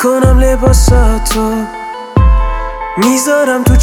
میکنم لباساتو میذارم تو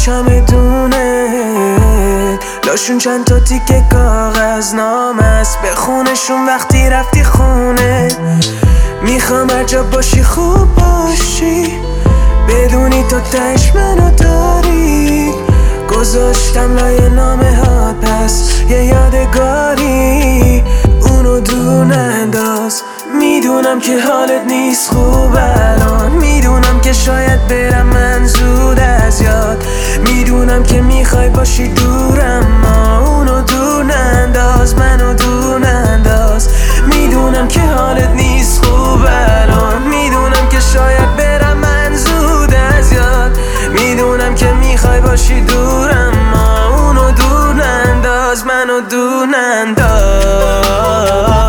چمدونت، لاشون چند تا تیکه کاغذ نامه است، بخونشون وقتی رفتی خونه. میخوام هر جا باشی خوب باشی، بدونی تو تهش منو داری. گذاشتم لای نامه هات پس یه یادگاری، اونو دور ننداز. میدونم که حالت نیست خوب الان، میدونم که شاید برم من زود از یاد، میدونم که میخوای باشی دورم، اما اونو دور ننداز، منو دور ننداز. میدونم که حالت نیست خوب الان، میدونم که شاید برم من زود از یاد، میدونم که میخوای باشی دورم، اما اونو دور ننداز، منو دور ننداز.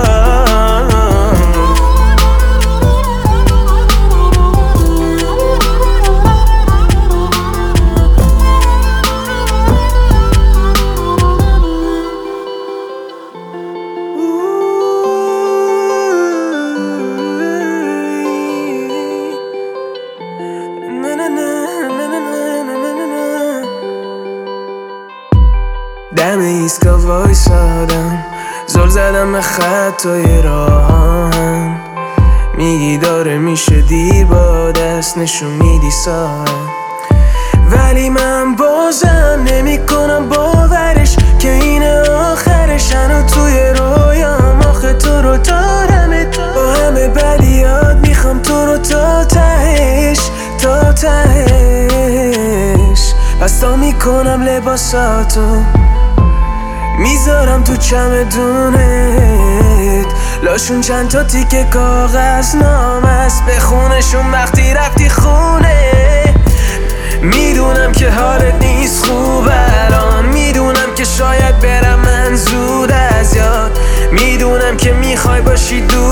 دم ایسکا وایسادم، زل زدم به خطای راهان، میگی داره میشه دیر، با دست نشون میدی ساعت، ولی من بازم نمی کنم باورش که این آخرش. هنو توی رویام آخه تو رو دارمت، با همه بدیات میخوام تو رو تا تهش، تا تهش. پس تا میکنم لباساتو میذارم تو چمدونت، لاشون چند تا تیکه کاغذ نامه است، بخونشون وقتی رفتی خونه. میدونم که حالت نیست خوب الان، میدونم که شاید برم من زود از یاد، میدونم که میخوای باشی دور